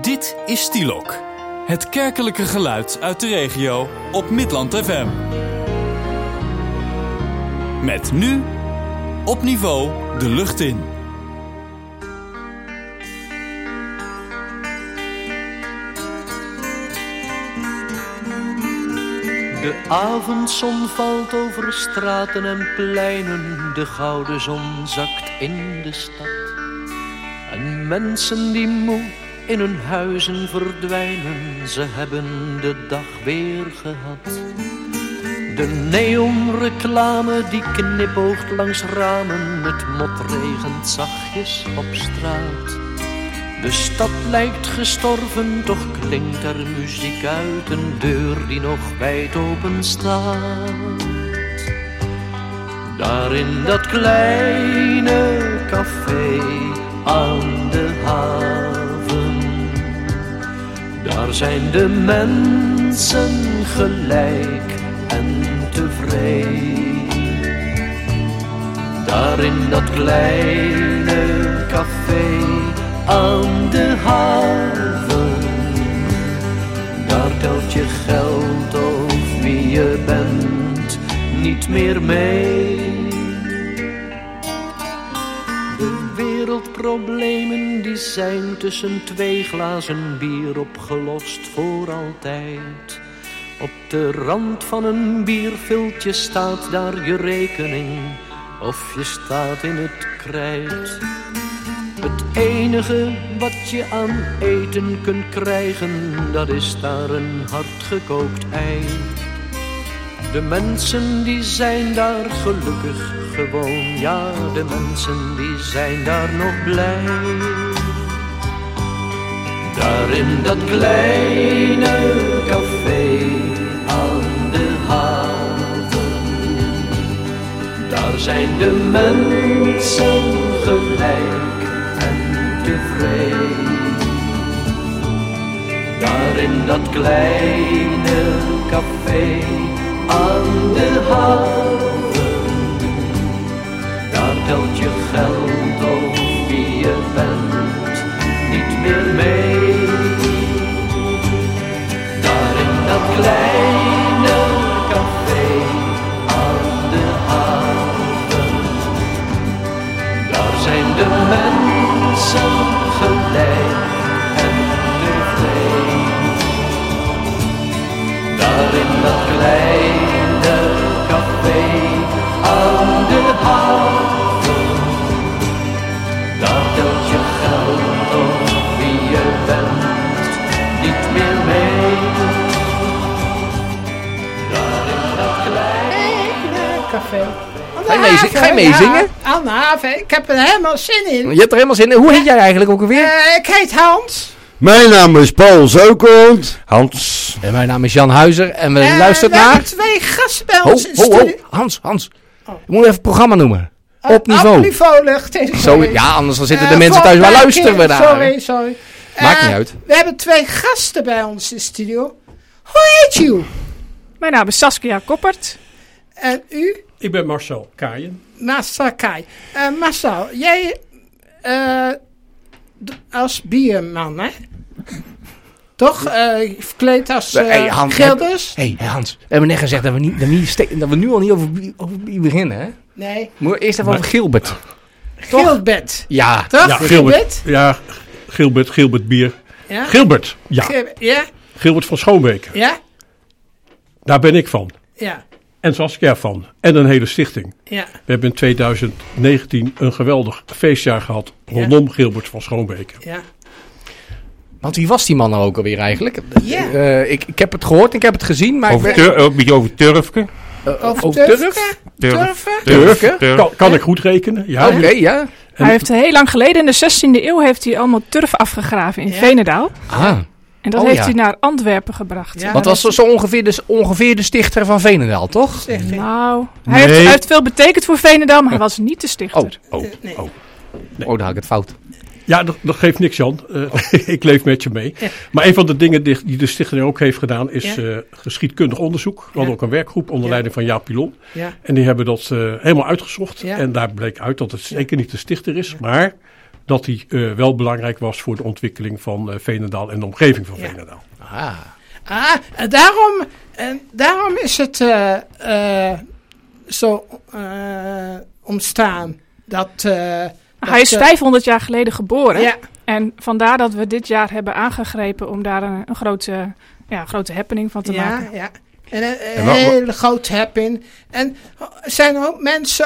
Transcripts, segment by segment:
Dit is Stielok, het kerkelijke geluid uit de regio op Midland FM. Met nu op niveau de lucht in. De avondzon valt over straten en pleinen, de gouden zon zakt in de stad. En mensen die moe in hun huizen verdwijnen, ze hebben de dag weer gehad. De neonreclame die knipoogt langs ramen, het motregent zachtjes op straat. De stad lijkt gestorven, toch klinkt er muziek uit een deur die nog wijd open staat. Daar in dat kleine café aan de haven, daar zijn de mensen gelijk en tevreden. Daar in dat kleine café aan de haven, daar telt je geld of wie je bent niet meer mee. De wereldproblemen die zijn tussen twee glazen bier opgelost voor altijd. Op de rand van een bierviltje staat daar je rekening, of je staat in het krijt. Het enige wat je aan eten kunt krijgen, dat is daar een hardgekookt ei. De mensen die zijn daar gelukkig gewoon, ja, de mensen die zijn daar nog blij. Daar in dat kleine café aan de haven, daar zijn de mensen gelijk en tevreden. Daar in dat kleine café aan de haven, daar telt je geld of wie je bent niet meer mee. Daar in dat kleine café aan de haven, daar zijn de mensen gelijk en tevreden. Daar in dat kleine café aan de haven, daar telt je geld of wie je bent niet meer mee. Daar in dat kleine café. Ga je meezingen? Aan de haven. Ik heb er helemaal zin in. Je hebt er helemaal zin in. Hoe heet jij eigenlijk ook alweer? Ik heet Hans. Mijn naam is Paul Zokold. Hans. En mijn naam is Jan Huizer. En we luisteren naar... We hebben twee gasten bij ons in de studio. Hans. Je moet even het programma noemen. Op niveau. Op niveau lucht. Ja, anders dan zitten de mensen thuis. Waar luisteren we naar? Sorry. Maakt niet uit. We hebben twee gasten bij ons in de studio. Hoe heet u? Mijn naam is Saskia Koppert. En u? Ik ben Marcel Kaaien. Marcel Kaaien. Marcel, jij als bierman, hè? Toch? Verkleed als Gilders? Hey, Hans, we hebben net gezegd dat we nu al niet over bier beginnen, hè? Nee. Moet eerst even over Gilbert. Gilbert? Ja. Toch? Ja, Gilbert. Ja, Gilbert bier. Ja? Gilbert, ja. Ja? Gilbert van Schoonbeek. Ja? Daar ben ik van. Ja. En Saskia van. En een hele stichting. Ja. We hebben in 2019 een geweldig feestjaar gehad rondom Gilbert van Schoonbeek. Ja. Want wie was die man nou ook alweer eigenlijk? Ja. Ik heb het gehoord en ik heb het gezien. Maar Een beetje over Turfke. Over Turfke? Kan ik goed rekenen? Ja. Oké, ja. Hij heeft heel lang geleden, in de 16e eeuw, heeft hij allemaal turf afgegraven in Veenendaal. Ah. En dat heeft hij naar Antwerpen gebracht. Ja. Want dat was zo ongeveer de stichter van Veenendaal, toch? Nou, hij heeft veel betekend voor Veenendaal, maar hij was niet de stichter. Nee. Dan had ik het fout. Ja, dat geeft niks, Jan. Ik leef met je mee. Ja. Maar een van de dingen die de stichting ook heeft gedaan is geschiedkundig onderzoek. We hadden ook een werkgroep onder leiding van Jaap Pilon. Ja. En die hebben dat helemaal uitgezocht. Ja. En daar bleek uit dat het zeker niet de stichter is, maar dat die wel belangrijk was voor de ontwikkeling van Veenendaal en de omgeving van Veenendaal. En daarom is het zo ontstaan dat... Hij is 500 jaar geleden geboren. Ja. En vandaar dat we dit jaar hebben aangegrepen om daar een grote happening van te maken. Ja. En een hele grote happening. En zijn er ook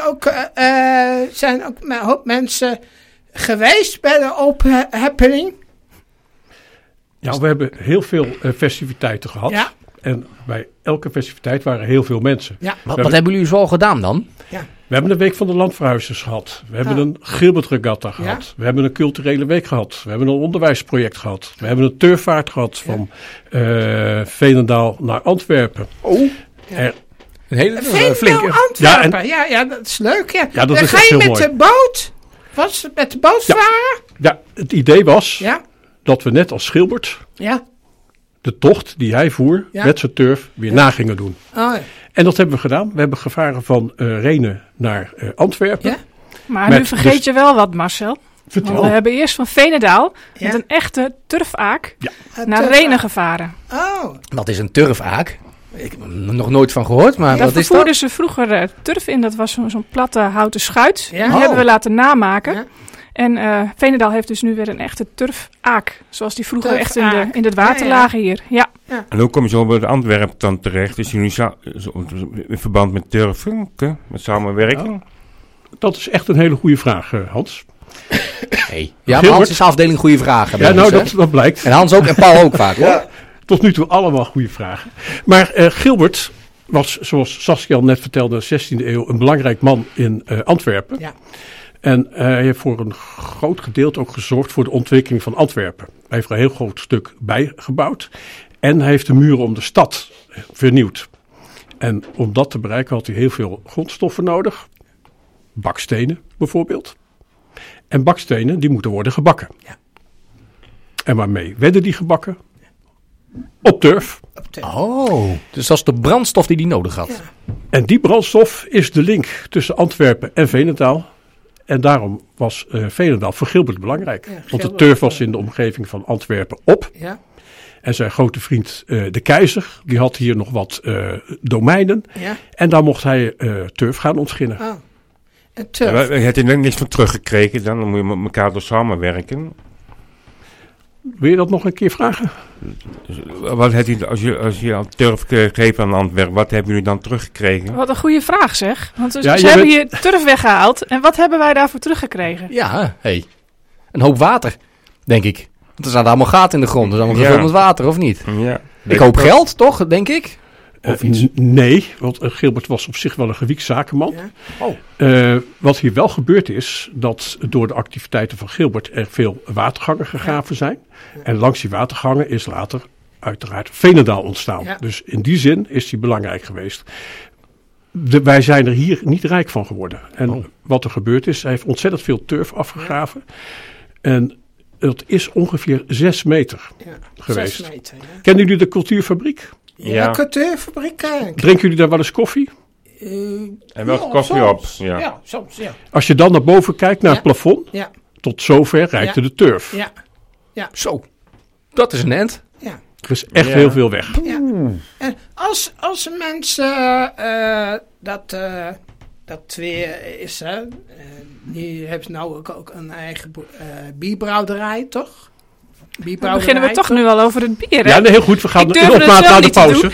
mensen geweest bij de open happening? Ja, we hebben heel veel festiviteiten gehad. Ja. En bij elke festiviteit waren heel veel mensen. Ja. Wat hebben jullie zo gedaan dan? Ja. We hebben de Week van de Landverhuizers gehad. We hebben een Gilbert-regatta gehad. Ja. We hebben een culturele week gehad. We hebben een onderwijsproject gehad. We hebben een turfvaart gehad van Veenendaal naar Antwerpen. Oh, een hele flinke. Antwerpen, ja, dat is leuk. Ja. Ja, dat Dan is ga echt je heel met mooi. de boot? Was het met de boot varen? Ja, het idee was Ja. dat we net als Gilbert Ja. de tocht die hij voer met zijn turf weer na gingen doen. Oh, ja. En dat hebben we gedaan. We hebben gevaren van Renen naar Antwerpen. Ja? Maar Met nu vergeet dus- je wel wat, Marcel. Vertel. Want we hebben eerst van Veenendaal Ja. met een echte turfaak Het naar turf- Renen gevaren. Oh, Wat is een turfaak? Ik heb er nog nooit van gehoord, maar Daar wat is vervoerden dat? ze vroeger turf in. Dat was zo'n platte houten schuit. Ja. Die Oh. hebben we laten namaken. Ja. En Veenendaal heeft dus nu weer een echte turfaak. Zoals die vroeger echt Turfaak. in het water Ja, ja. lagen hier. Ja. En hoe kom je zo bij Antwerpen dan terecht? Is jullie in verband met turfen, met samenwerking? Dat is echt een hele goede vraag, Hans. Hey. Ja, maar Gilbert? Hans is afdeling goede vragen. Ja, bij ons, nou, hè? dat blijkt. En Hans ook en Paul ook vaak, hoor. Tot nu toe allemaal goede vragen. Maar Gilbert was, zoals Saskia al net vertelde, in de 16e eeuw een belangrijk man in Antwerpen. Ja. En hij heeft voor een groot gedeelte ook gezorgd voor de ontwikkeling van Antwerpen. Hij heeft er een heel groot stuk bijgebouwd. En hij heeft de muren om de stad vernieuwd. En om dat te bereiken had hij heel veel grondstoffen nodig. Bakstenen bijvoorbeeld. En bakstenen die moeten worden gebakken. Ja. En waarmee werden die gebakken? Op turf. Oh, dus dat is de brandstof die hij nodig had. En die brandstof is de link tussen Antwerpen en Veenendaal. En daarom was Veenendaal voor Gilbert belangrijk. Ja, Want de Gilbert, turf was in de omgeving van Antwerpen op. Ja. En zijn grote vriend de keizer, die had hier nog wat domeinen. Ja. En daar mocht hij turf gaan ontginnen. Oh. En turf. Heeft hij er niks van teruggekregen? Dan moet je met elkaar door samenwerken. Wil je dat nog een keer vragen? Wat heeft hij, als je aan turf geeft aan Antwerpen, wat hebben jullie dan teruggekregen? Wat een goede vraag zeg. Want Ja, ze je hebben bent- hier turf weggehaald. En wat hebben wij daarvoor teruggekregen? Ja, hey. Een hoop water, denk ik. Want er zaten allemaal gaten in de grond. Dus allemaal Ja. gevuld met water, of niet? Ja, Ik hoop geld, toch, denk ik? Of iets. Nee, want Gilbert was op zich wel een gewiekt zakenman. Ja. Oh. Wat hier wel gebeurd is, dat door de activiteiten van Gilbert er veel watergangen gegraven zijn. En langs die watergangen is later uiteraard Veenendaal ontstaan. Ja. Dus in die zin is die belangrijk geweest. Wij zijn er hier niet rijk van geworden. En wat er gebeurd is, hij heeft ontzettend veel turf afgegraven. En dat is ongeveer 6 meter Ja. geweest. 6 meter, ja. Kennen jullie de cultuurfabriek? Ja, cultuurfabriek eigenlijk. Drinken jullie daar wel eens koffie? En wel koffie op. Ja. Ja, soms, ja. Als je dan naar boven kijkt, naar Ja. het plafond, Ja, tot zover reikte Ja. de turf. ja, Zo, dat is een end. ja. Er is echt Ja. heel veel weg. En als mensen dat weer is, hè, die hebben nou ook een eigen bierbrouwerij, toch? Dan beginnen we toch nu al over het bier, hè? Ja, nee, heel goed. We gaan Ik in durf het opmaat zelf naar de niet te pauze.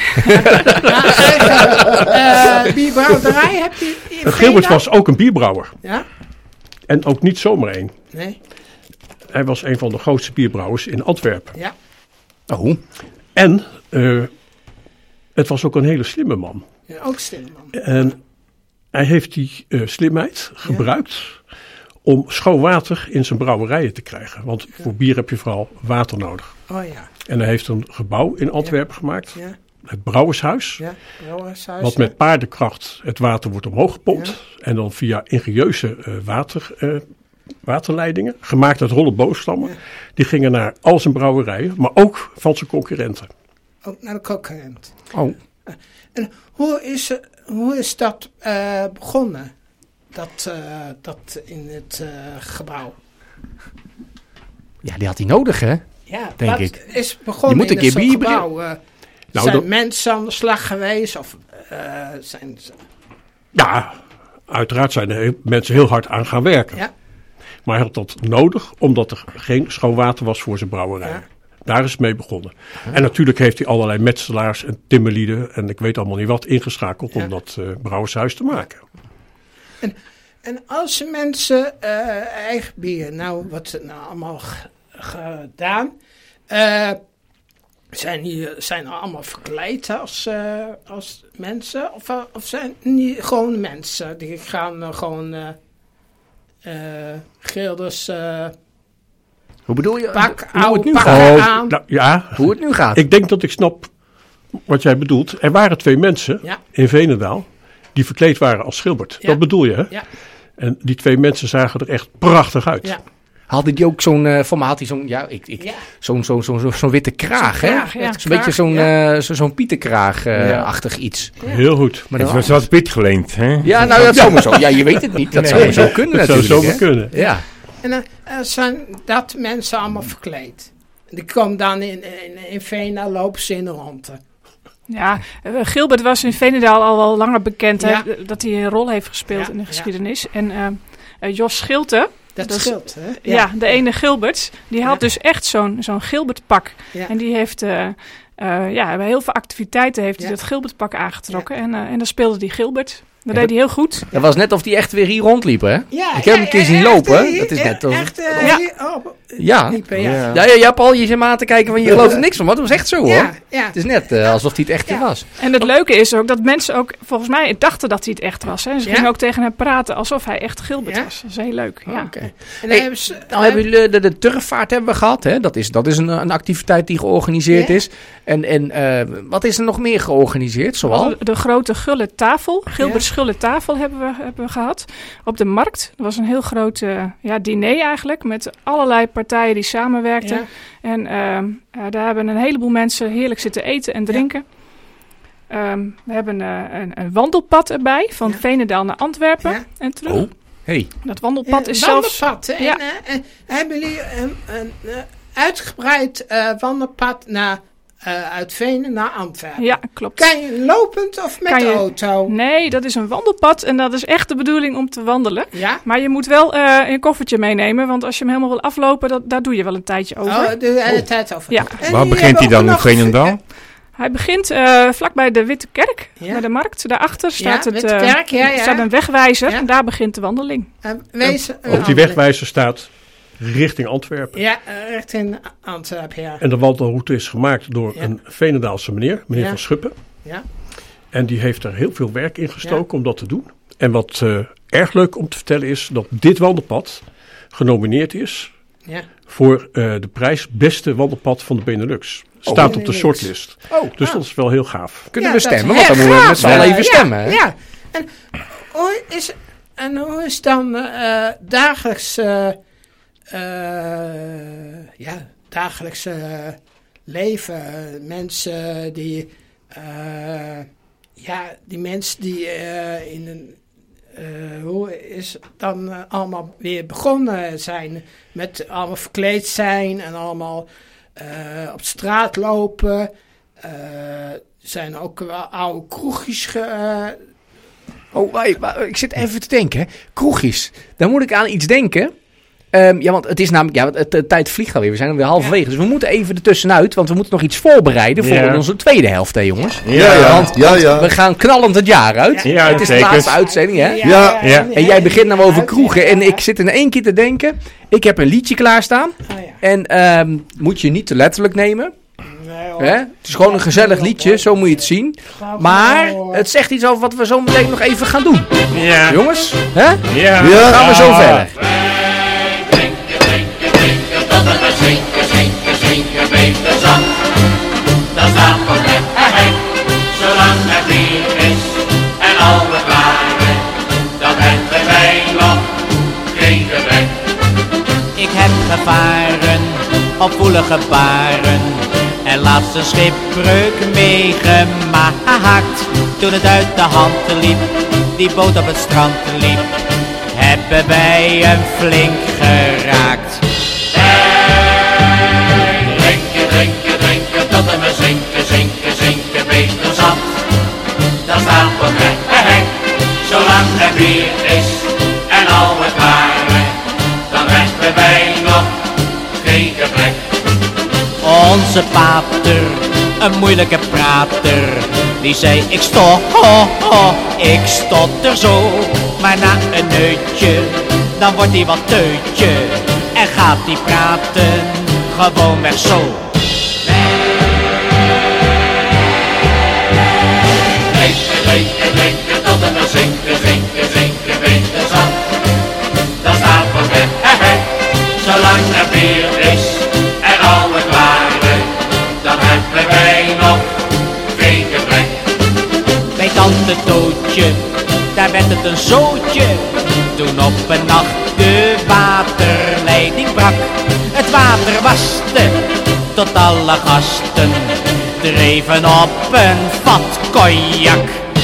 eigen bierbrouwerij heb je in Gilbert Veenendaal? was ook een bierbrouwer. Ja? En ook niet zomaar één. Nee? Hij was een van de grootste bierbrouwers in Antwerpen. Ja. Oh, En het was ook een hele slimme man. Ja, ook Stilman. En hij heeft die slimheid gebruikt om schoon water in zijn brouwerijen te krijgen. Want voor bier heb je vooral water nodig. Oh ja, En hij heeft een gebouw in Antwerpen gemaakt. ja, Het Brouwershuis. ja. Brouwershuis. Wat met paardenkracht het water wordt omhoog gepompt. En dan via ingenieuze waterleidingen, gemaakt uit holle boomstammen. Ja. Die gingen naar al zijn brouwerijen, maar ook van zijn concurrenten. Ook naar de concurrent. oh. En hoe is dat begonnen? Dat in het gebouw? Ja, die had hij nodig, hè? Ja, Denk dat ik. is begonnen Je moet een in keer zo'n bier gebouw. Nou, Zijn dat- mensen aan de slag geweest? Of zijn ze... Ja, uiteraard zijn er mensen heel hard aan gaan werken. Ja. Maar hij had dat nodig omdat er geen schoon water was voor zijn brouwerij. Ja. Daar is het mee begonnen. En natuurlijk heeft hij allerlei metselaars en timmerlieden en ik weet allemaal niet wat ingeschakeld om dat brouwershuis te maken. En als mensen eigen bier, nou, wat ze nou allemaal gedaan, zijn er allemaal verkleed als mensen? Of zijn die gewoon mensen? Die gaan gewoon Geerders Hoe bedoel je? pak, hoe het oude nu pakken gaat? aan. Nou, ja, Hoe het nu gaat? ik denk dat ik snap wat jij bedoelt. Er waren 2 mensen Ja. in Veenendaal die verkleed waren als Schilbert. Ja. Dat bedoel je, hè? Ja. En die 2 mensen zagen er echt prachtig uit. Ja. Hadden die ook zo'n formaat, zo'n zo'n witte kraag, hè? kraag, ja. Zo'n beetje zo'n pietenkraag-achtig iets. Heel goed. Maar Het dan, was wat Piet geleend, hè? ja, nou, dat zou maar zo. Ja, je weet het niet. Dat zou maar zo kunnen Dat zou natuurlijk. zomaar hè? kunnen. Ja. En dan zijn dat mensen allemaal verkleed. Die komen dan in Vena, lopen ze in de ronde. Ja, Gilbert was in Veenendaal al wel langer bekend Ja. hè, dat hij een rol heeft gespeeld Ja, in de ja. geschiedenis. En Jos Schilte, Dat Dat is- scheelt, hè? ja, de ene Gilbert, die had Ja. dus echt zo'n Gilbert-pak. Ja. En die heeft bij heel veel activiteiten heeft hij Ja. dat Gilbert-pak aangetrokken. En dan speelde hij Gilbert. Dat deed hij heel goed. Dat was net of die echt weer hier rondliepen, hè? Ja, Ik heb hem een keer zien echt, lopen. Dat is net als... Echt, Ja. Ja. Liepen, ja. Ja, Paul, je zit me aan te kijken van je gelooft er niks van. Maar dat was echt zo, hoor. Ja, ja. Het is net alsof hij het echt Ja. was. En het leuke is ook dat mensen ook volgens mij dachten dat hij het echt was. Hè. Ze Ja. gingen ook tegen hem praten alsof hij echt Gilbert Ja. was. Dat is heel leuk. Ja. Oké. En dan Hey, hebben ze... Nou hebben jullie de turfvaart hebben we gehad. Hè? Dat is een activiteit die georganiseerd Ja. is. En wat is er nog meer georganiseerd? Zoal? De grote gulle tafel, Gilbert's gulle tafel hebben we gehad. Op de markt. Dat was een heel groot diner eigenlijk. Met allerlei partijen die samenwerkten. Ja. En daar hebben een heleboel mensen heerlijk zitten eten en drinken. We hebben een wandelpad erbij. Van Ja. Veenendaal naar Antwerpen Ja. en terug. Oh, hey. Dat wandelpad is Een zelfs... wandelpad. En, Ja. hebben jullie een uitgebreid wandelpad uit Venen naar Antwerpen? Ja, klopt. Kan je lopend of met Kan de je- auto? Nee, dat is een wandelpad en dat is echt de bedoeling om te wandelen. Ja? Maar je moet wel een koffertje meenemen, want als je hem helemaal wil aflopen, daar doe je wel een tijdje over. Oh, de hele tijd over. Ja. En Waar jullie begint hij hebben dan ook in nog- Veenendaal? Hij begint vlakbij de Witte Kerk, Ja. bij de markt. Daarachter staat, Witte Kerk, ja. staat een wegwijzer Ja. en daar begint de wandeling. Op die wegwijzer staat richting Antwerpen. Ja, richting Antwerpen, ja. En de wandelroute is gemaakt door Ja. een Veenendaalse meneer Ja. Van Schuppen. Ja. En die heeft er heel veel werk in gestoken om dat te doen. En wat erg leuk om te vertellen is dat dit wandelpad genomineerd is Ja. voor de prijs beste wandelpad van de Benelux. Staat op de Benelux. shortlist. Oh, Dus dat is wel heel gaaf. kunnen Ja, we dat is stemmen? Want dan heel moeten we met gaaf. z'n allen even Ja, stemmen. Hè? Ja. Hoe is dan dagelijks leven? Mensen die die mensen die in een hoe is het dan allemaal weer begonnen zijn met allemaal verkleed zijn en allemaal op straat lopen. Zijn ook wel oude kroegjes Ik zit even te denken. Hè. Kroegjes. Daar moet ik aan iets denken. Want het is namelijk... de tijd vliegt alweer. We zijn alweer halverwege. Dus we moeten even ertussenuit. Want we moeten nog iets voorbereiden voor Ja. onze tweede helft, hè jongens. Ja. Want we gaan knallend het jaar uit. Ja, Het is de zeker. laatste uitzending, hè? Ja. En jij begint nou over kroegen. En ik zit in één keer te denken. Ik heb een liedje klaarstaan. Oh, ja. En moet je niet te letterlijk nemen. Nee, hoor. Hè? Het is gewoon een gezellig liedje. Zo moet je het zien. Maar het zegt iets over wat we zo meteen nog even gaan doen. Ja. Jongens, hè? Ja. Gaan we zo verder. Tot het we zinken, beter zand. Dan staat voor het zolang er bier is en al we klaren, dan hebben wij nog geen gebrek. Ik heb gevaren op woelige baren en laatst een schipbreuk meegemaakt. Toen het uit de hand liep, die boot op het strand liep, hebben wij hem flink geraakt. Onze pater, een moeilijke prater, die zei ik ik stotter zo. Maar na een neutje, dan wordt hij wat teutje en gaat hij praten gewoon weg zo. Drinken tot en met zinken, weten zat. Dat staat voor de zolang er bier is en alle klaren, dan hebben wij nog geen gebrek. Bij tante Tootje, daar werd het een zootje, toen op een nacht de waterleiding brak. Het water waste tot alle gasten dreven op een vat cognac.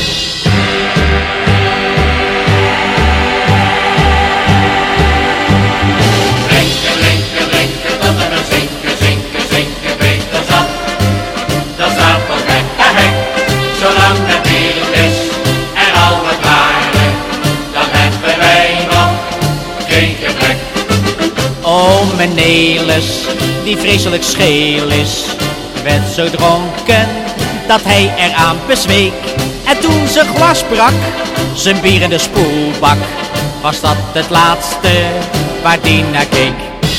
Drinken tot en met zinken, weten zat. Dat staat voor de zolang er bier is en alle klaren, dan hebben wij nog geen gebrek. Oh, mijn Nelis, die vreselijk scheel is, werd zo dronken dat hij eraan bezweek. En toen zijn glas brak, zijn bier in de spoelbak, was dat het laatste waar die naar keek.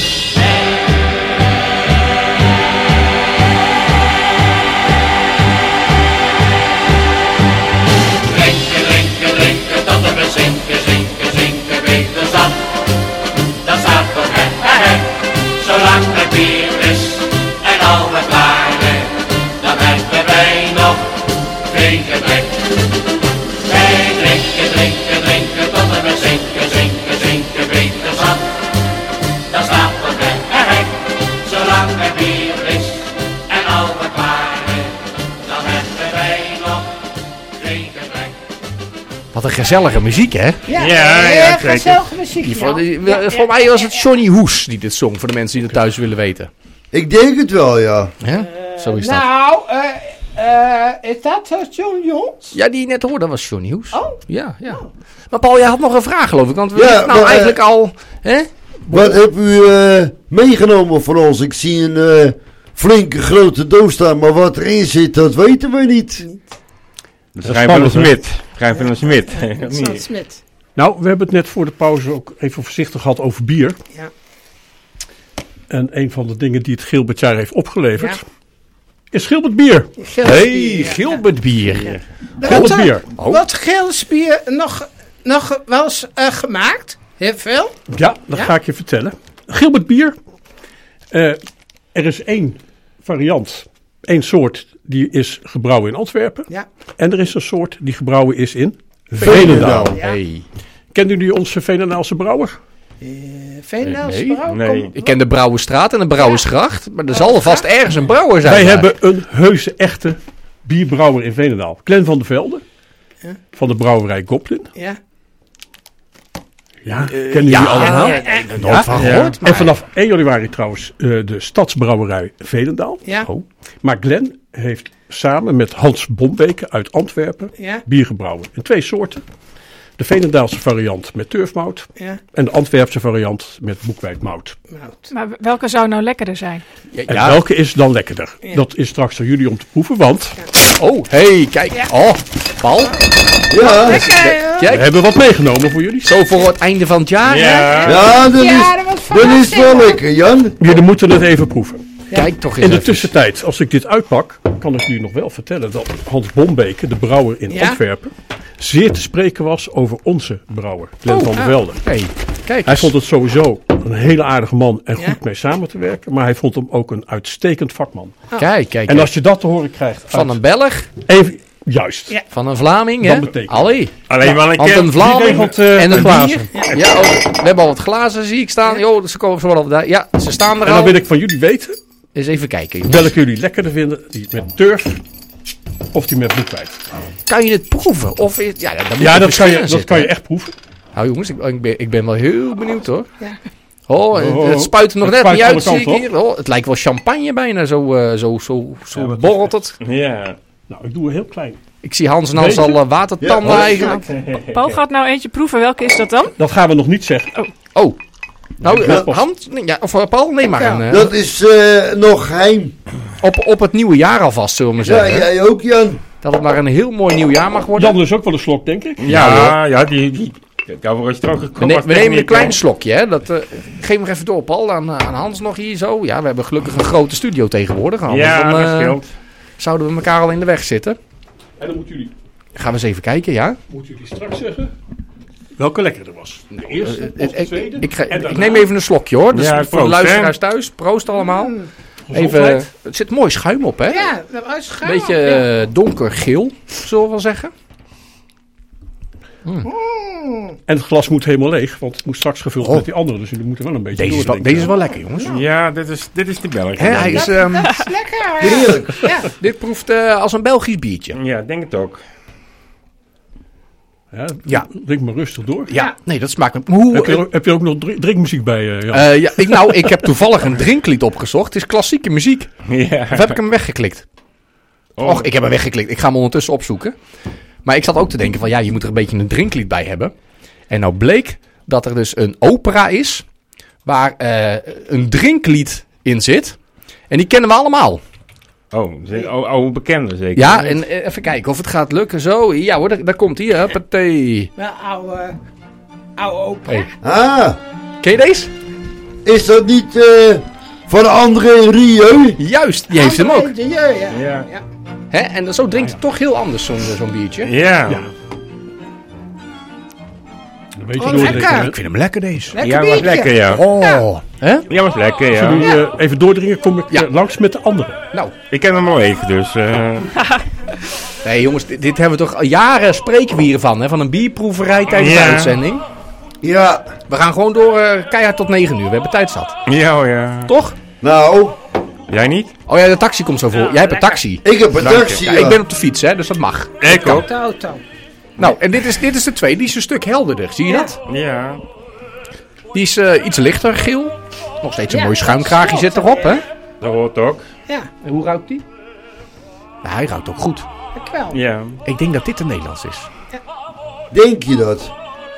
Drinken tot en met zinken, weten zat. Dat staat voor zolang er bier is en alle klaren, dan hebben wij nog geen gebrek. Wij drinken tot en met zinken, weten zat. Dat staat voor zolang er bier is en alle klaren, dan hebben wij nog geen gebrek. Wat een gezellige muziek, hè? Ja, gezellige muziek. Voor mij was het Johnny Hoes die dit zong, voor de mensen die het thuis willen weten. Ik denk het wel, ja. Ja? Zo is dat. Nou, is dat John Jons? Ja, die je net hoorde, dat was Johnny Hoes. Oh. Ja. Maar Paul, jij had nog een vraag, geloof ik. Want we Ja, nou maar, eigenlijk al... Hè? Wat heb u meegenomen voor ons? Ik zie een flinke grote doos staan, maar wat erin zit, dat weten we niet. Dat is Rijn van der Smit. Smit. Nou, we hebben het net voor de pauze ook even voorzichtig gehad over bier. Ja. En een van de dingen die het Gilbertjaar heeft opgeleverd, is Gilbert bier. Hey, Gilbert bier. Gilbert bier. Wat Gilbert's bier nog wel eens gemaakt? Heel veel? Ja, dat ga ik je vertellen. Gilbert bier. Er is één variant, één soort, die is gebrouwen in Antwerpen. Ja. En er is een soort die gebrouwen is in Veenendaal. Ja. Hey. Kennen jullie onze Veenendaalse brouwer? Veenendaalse Nee. brouw? Nee. Ik ken de Brouwersstraat en de Brouwersgracht, maar er zal vast ergens een brouwer zijn. Wij daar. hebben een heuse, echte bierbrouwer in Veenendaal. Glenn van der Velde, van de brouwerij Goblin. Ja. Ja, kennen jullie allemaal? Nooit van gehoord. En vanaf 1 januari trouwens de Stadsbrouwerij Veenendaal. Ja. Oh. Maar Glenn heeft samen met Hans Bombeke uit Antwerpen Ja. bier gebrouwen. In 2 soorten. De Veenendaalse variant met turfmout. Ja. En de Antwerpse variant met boekwijdmout. Mout. Maar welke zou nou lekkerder zijn? En welke is dan lekkerder? Ja. Dat is straks aan jullie om te proeven, want Oh, hey, kijk. Ja. Oh, Paul. Ja, we Kijk, hebben wat meegenomen voor jullie. zo voor het einde van het jaar. hè? ja, dat is wel lekker, Jan. Jullie moeten het even proeven. Kijk toch eens In de even. tussentijd, als ik dit uitpak, kan ik jullie nog wel vertellen dat Hans Bombeke, de brouwer in Ja. Antwerpen, zeer te spreken was over onze brouwer, Glenn van der Velde. Hey, kijk Hij eens. vond het sowieso een hele aardige man en Ja. goed mee samen te werken, maar hij vond hem ook een uitstekend vakman. Kijk. En als je dat te horen krijgt Van uit- een Belg, even, juist. Ja. van een Vlaming, Dan hè? betekent- Allee. Alleen maar een Want keer. een Vlaming regelt, en de een glazen. bier. Ja, we hebben al wat glazen, zie ik staan. Jo, ze komen zo wel daar. Ja, ze staan er En dan al. wil ik van jullie weten Eens even kijken. jongens. welke jullie lekkerder vinden, die met turf of die met boekwijd. Kan je het proeven? Of is, ja, dan moet Ja, er dat verschillen kan zitten, je hè? echt proeven. Nou jongens, ik ben wel heel benieuwd hoor. Ja. Oh, het spuit er nog Het net spuit niet alle uit, zie ik kanten hier. Oh, het lijkt wel champagne bijna, zo wat borrelt het. Ja. Nou, ik doe een heel klein. Ik zie Hans en Hans Deze? al watertanden Ja, eigenlijk. Paul gaat nou eentje proeven. Welke is dat dan? Dat gaan we nog niet zeggen. Oh, nou Ja, pas. Hans, nee, ja, of Paul, neem maar een. Dat is nog geheim. Op het nieuwe jaar alvast, zullen we maar Ja, zeggen. jij ook, Jan. Dat het maar een heel mooi nieuw jaar mag worden. Jan dus ook wel een slok, denk ik. Ja, daar is toch gekomen. We nemen een klein slokje, hè. Dat, geef maar even door, Paul, aan Hans nog hier zo. Ja, we hebben gelukkig een grote studio tegenwoordig. Ja, Dan, dat scheelt. zouden we elkaar al in de weg zitten. En dan moeten Gaan we eens even kijken, ja? jullie straks zeggen welke lekkerder was. De eerste of de tweede. Ik neem even een slokje, hoor. Dus Ja, voor de proost, luisteraars thuis. Proost allemaal. Even, het zit mooi schuim op, hè? Ja, dat was Een beetje donkergeel, zullen we wel zeggen. En het glas moet helemaal leeg, want het moet straks gevuld met die andere. Dus jullie moeten wel een beetje Deze is wel lekker, jongens. Ja, dit is de Belg. Hè, hij is, Dat is lekker. Heerlijk. Ja. dit proeft als een Belgisch biertje. Ja, ik denk het ook. Ja, drink maar rustig door. Ja, nee, dat smaakt me. Hoe, Heb je ook nog drinkmuziek bij, Jan? ik heb toevallig een drinklied opgezocht. Het is klassieke muziek. Ja. Of heb ik hem weggeklikt? Oh. Och, ik heb hem weggeklikt. Ik ga hem ondertussen opzoeken. Maar ik zat ook te denken van, ja, je moet er een beetje een drinklied bij hebben. En nou bleek dat er dus een opera is waar een drinklied in zit. En die kennen we allemaal. Oh, bekende zeker. Ja, en even kijken of het gaat lukken. Zo, ja hoor, daar komt hij. Huppatee. Wel oude opera. Hey. Ah, Ken je deze? is dat niet van André Rieu? Juist, die heeft hem ook. Ja. Ja. Hè? En zo drinkt het toch heel anders, zo'n biertje. Ja. Een beetje Oh, doordrinken. lekker. hè. Ik vind hem lekker deze. Lekker Ja, was biertje. lekker, ja. Oh, hè? Ja, was lekker, Als ja. jullie even doordringen, kom ik Ja. langs met de andere. Nou, Ik ken hem al even, dus... nee jongens, dit hebben we toch al jaren spreken we hiervan, hè? Van een bierproeverij tijdens de Ja. uitzending. Ja, We gaan gewoon door keihard tot 9 uur. We hebben tijd zat. ja. Toch? nou, Jij niet? Oh ja, de taxi komt zo voor. Jij hebt een taxi. ik heb een Dank je. taxi. Ja, ik ben op de fiets, hè, dus dat mag. Ik ook. De auto. Nou, en dit is de tweede. Die is een stuk helderder. Zie je dat? Ja. Die is iets lichter geel. Nog steeds een Ja, mooi schuimkraagje zit erop, hè? Dat hoort ook. Ja, En hoe ruikt die? Nou, hij ruikt ook goed. ik wel. Ja. Ik denk dat dit de Nederlands is. Denk je dat?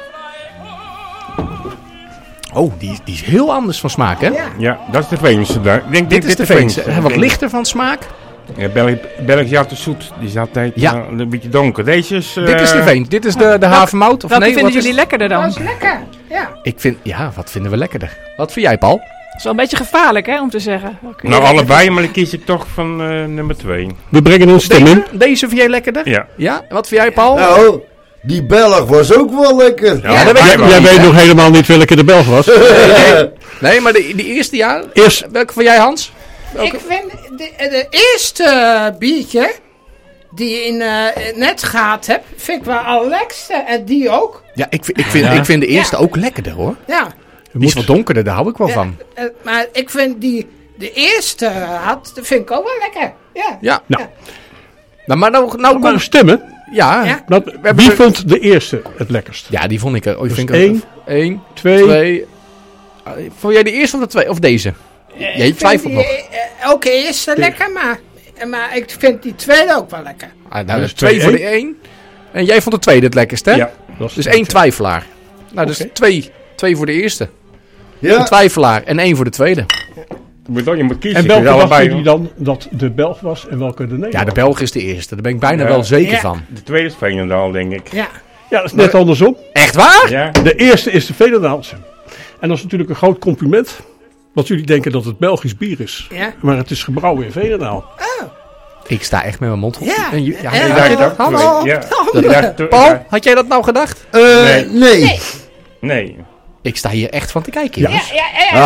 Oh, die is heel anders van smaak, hè? Ja. Ja, dat is de Veense daar. Dit is de Veense. Wat lichter van smaak. Ja, België had de zoet. Die is altijd Ja. een beetje donker. Deze is... Dit is de Veen. Dit is de havermout. Of Welke nee, vinden wat is- jullie lekkerder dan? Dat is lekker. Ja. Ik vind, ja, wat vinden we lekkerder? Wat vind jij, Paul? Dat is wel een beetje gevaarlijk, hè, om te zeggen. Welke- Nou, allebei, maar dan kies ik toch van nummer 2. We brengen een stem in. Deze vind jij lekkerder? Ja. Ja? En wat vind jij, Paul? Nou, die Belg was ook wel lekker. Ja, dat weet ik Jij weet nog helemaal niet welke de Belg was. Nee, maar die eerste, ja. Eerst, Welke van jij, Hans? Ik vind de eerste biertje die je net gehad hebt, vind ik wel al lekkerste. En die ook. Ja, ik vind de eerste ook lekkerder, hoor. Ja. Die is wat donkerder, daar hou ik wel van. Maar ik vind de eerste vind ik ook wel lekker. Ja. Ja. Nou. Nou, maar nou maar komt... stemmen. Ja. Ja. Nou, wie vond de eerste het lekkerst? Ja, die vond ik... ik vind één, 1, twee. 2... Vond jij de eerste of de tweede? Of deze? Jij twijfelt nog. Ook de eerste lekker, maar ik vind die tweede ook wel lekker. Ah, nou, Dus 2 voor 2-1. de 1. En jij vond de tweede het lekkerst, hè? Ja. Dat is Dus de 1 tweede. twijfelaar. Nou, dus Oké. 2 voor de eerste. Een Ja, twijfelaar en 1 voor de tweede. Je moet kiezen. En Ik welke wil dachten allebei, jullie dan dat de Belg was en welke de Nederlander? Ja, de Belg is de eerste. Daar ben ik bijna Ja. wel zeker Ja. van. De tweede is Veenendaal, denk ik. Ja. Ja, dat is net andersom. Echt waar? Ja. De eerste is de Veenendaalse. En dat is natuurlijk een groot compliment. Want jullie denken dat het Belgisch bier is. Ja. Maar het is gebrouwen in Veenendaal. Ik sta echt met mijn mond vol. Ja. En Ja. had je dat? Hans? Ja. Hallo. Paul, had jij dat nou gedacht? nee. Nee. Ik sta hier echt van te kijken. Ja. jongens.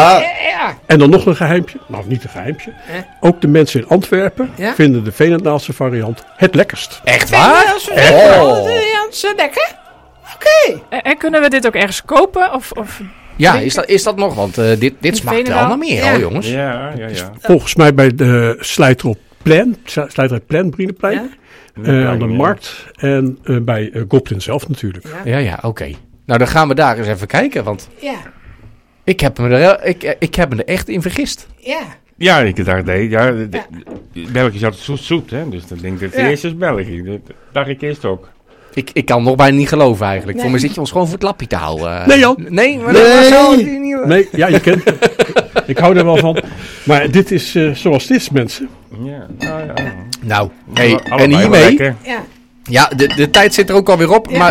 Ja. En dan nog een geheimpje. Nou, niet een geheimpje. Ook de mensen in Antwerpen Ja? vinden de Veenendaalse variant het lekkerst. Echt Ja, waar? dat is Jansen lekker. Oké. En kunnen we dit ook ergens kopen? Of Ja, is dat nog? Want dit smaakt wel Veenendaal? naar meer, Ja. hoor, jongens. Ja. Volgens mij bij de Slijterplein, Brieneplein. Aan de markt. En bij Goblin zelf natuurlijk. Ja, oké. Nou, dan gaan we daar eens even kijken. Want Ja. ik heb me er echt in vergist. Ja. Ja, ik dacht, nee. Ja, België is altijd zoet, hè. Dus dan denk ik, het Ja. eerste is België. Dat dacht ik eerst ook. Ik kan nog bijna niet geloven eigenlijk. Nee. Voor mij zit je ons gewoon voor het lappie te houden. Nee, Jan. Nee, maar Nee. maar zo, die niet- Nee, ja, je kent. Ik hou er wel van. Maar dit is zoals dit is, mensen. Ja. Nou, hey, en Allebei hiermee... wel lekker. Ja. Ja, de tijd zit er ook alweer op. Ja, maar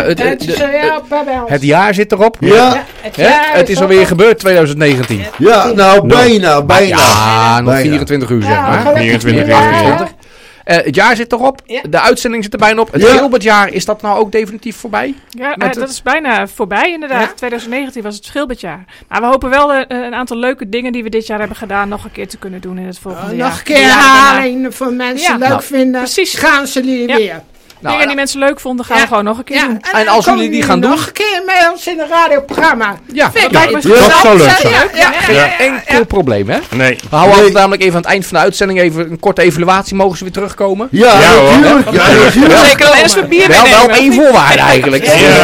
het jaar zit erop. Ja, Het is alweer gebeurd, 2019. ja, nou bijna. Ja, nog Bijna. 24 uur zeg Ja, maar. gelukkig 24 nieuwjaar. uur, ja. 24. Het jaar zit erop. Ja. De uitzending zit er bijna op. Het Ja. Gilbertjaar, is dat nou ook definitief voorbij? Ja, Met dat het- is bijna voorbij inderdaad. Ja? 2019 was het Gilbertjaar. Maar we hopen wel een aantal leuke dingen die we dit jaar hebben gedaan nog een keer te kunnen doen in het volgende jaar. Nog een keer De jaren daarna. herhaling voor mensen Ja, leuk nou, vinden. precies. Gaan ze die Ja. weer. Nou, Dingen die mensen leuk vonden, gaan we gewoon nog een keer doen. En als dan jullie die komen gaan doen- nog een keer met ons in een radioprogramma. ja, Vind ik lijkt me interessant. dat zou leuk zijn. geen enkel probleem, hè? Nee. We houden altijd namelijk even aan het eind van de uitzending even een korte evaluatie. Mogen ze weer terugkomen? Ja, Ja, hoor. natuurlijk. Ja, natuurlijk. Zeker alleen als we bier Wel meenemen. één voorwaarde eigenlijk.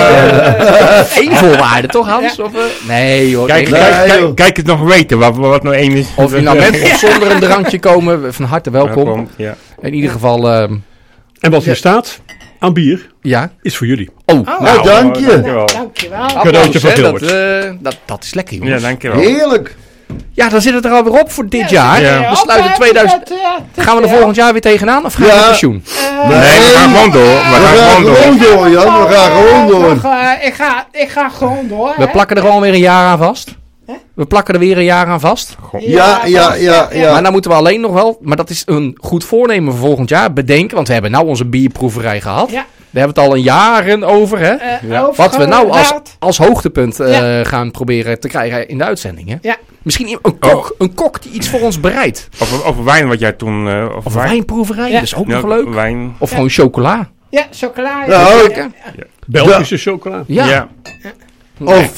Eén voorwaarde, toch Hans? Of, nee hoor. Kijk, nee. kijk het nog weten wat nou één is. Of je nou met of zonder een drankje komen, van harte welkom. Ja. In ieder geval, En wat hier staat aan bier ja. is voor jullie. Oh, Nou, dank je. Dankjewel. Dankjewel. Cadeautje van applaus, hè. Gilbert. Dat is lekker, jongens. Ja, dankjewel. Heerlijk. Ja, dan zit het er alweer op voor dit jaar. Ja. We sluiten 2000. Gaan we er volgend jaar weer tegenaan of gaan we Ja. met pensioen? Nee, we gaan gewoon door. We gaan gewoon door, Jan. We gaan gewoon door. Ik ga gewoon door. We hè. plakken er gewoon weer een jaar aan vast. We plakken er weer een jaar aan vast. Ja. Maar dan moeten we alleen nog wel, maar dat is een goed voornemen voor volgend jaar, bedenken. Want we hebben nou onze bierproeverij gehad. Ja. Daar hebben we het al een jaren over, hè? Wat we nou als hoogtepunt gaan proberen te krijgen in de uitzendingen. Ja. Misschien een kok die iets voor ons bereidt. Over wijn wat jij toen... Of een wijnproeverij, Ja. dat is ook Ja, nog leuk. Wijn. Of gewoon chocola. Ja, chocola. Nou, Lekker. Belgische chocola. Ja. Ja. Of,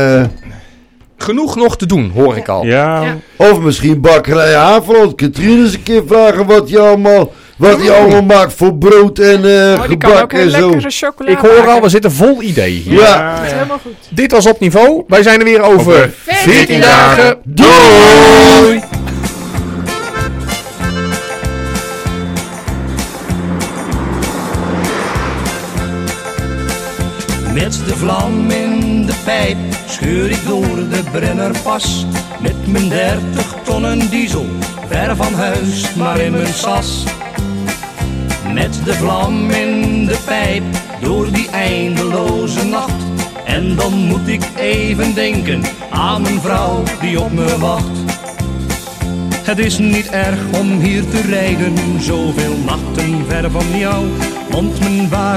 Genoeg nog te doen, hoor ik al. Ja. Ja. of misschien bakkerij Haveland. Katrien eens een keer vragen wat hij allemaal maakt voor brood en Die kan ook gebak een en zo. lekkere chocola Ik hoor al, maken. we zitten vol ideeën hier. Ja. Dat is helemaal goed. Dit was Op Niveau. Wij zijn er weer over 14 dagen. Doei! Met de vlam in de pijp scheur ik door de Brennerpas. Met mijn 30 tonnen diesel, ver van huis, maar in mijn sas. Met de vlam in de pijp, door die eindeloze nacht. En dan moet ik even denken aan mijn vrouw die op me wacht. Het is niet erg om hier te rijden, zoveel nachten ver van jou. Want mijn wagen